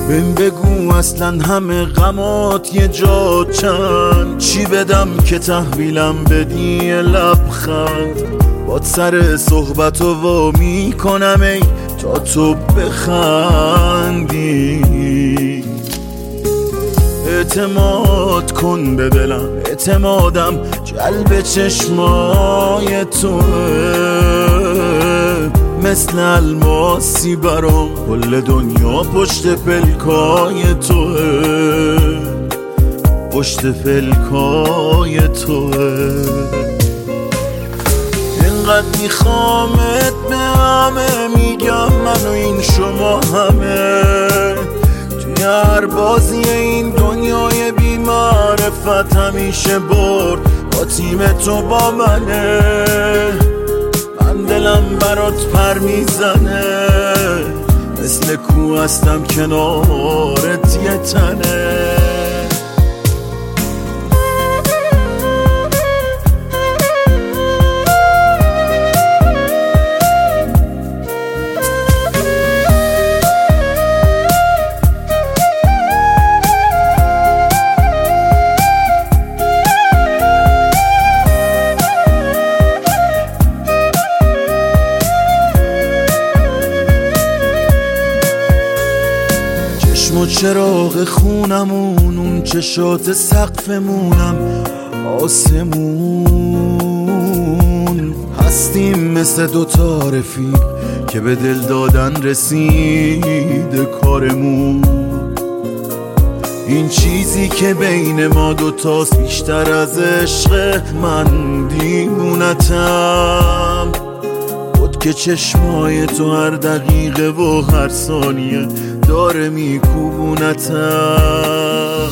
بهم بگو اصلا همه غمات یه جا چند، چی بدم که تحویلم بدی یه لبخند. باد سر صحبتو وا میکنم ای تا تو بخندی. اعتماد کن به دلم، اعتمادم جلب چشمای توه، مثل الماسی برام کل دنیا پشت پلکای توه، پشت پلکای توه. اینقدر میخوامت به همه میگم من و این شما همه، توی هر بازی این دنیای بی معرفت همیشه برد با تیم تو با منه. من دلم برات پر میزنه، مثل کو هستم کنارت یه تنه. چشم و چراغ خونمون، اون چشات سقفمونم آسمون، هستیم مثل دوتا رفیق که به دل دادن رسیده کارمون. این چیزی که بین ما دوتاست بیشتر از عشق، من دیوونتم بود که چشمای تو هر دقیقه و هر ثانیه داره میکوبونتم.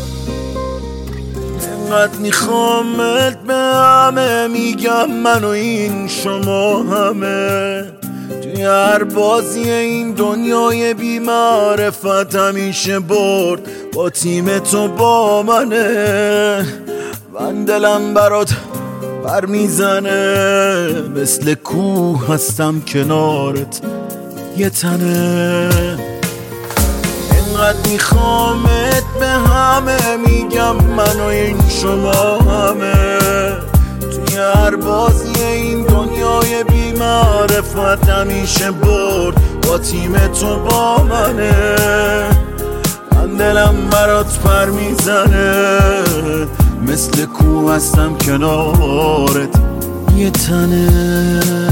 اینقدر میخوامت به همه میگم من و این شما همه، توی هر بازی این دنیای بی معرفت همیشه برد با تیم تو با منه. من دلم برات پر میزنه، مثل کوه هستم کنارت یه تنه. اینقدر میخوامت به همه میگم من و این شما همه، توی هر بازی این دنیای بی معرفت همیشه برد با تیم تو با منه. من دلم برات پر میزنه، مثل کوه هستم کنارت یه تنه.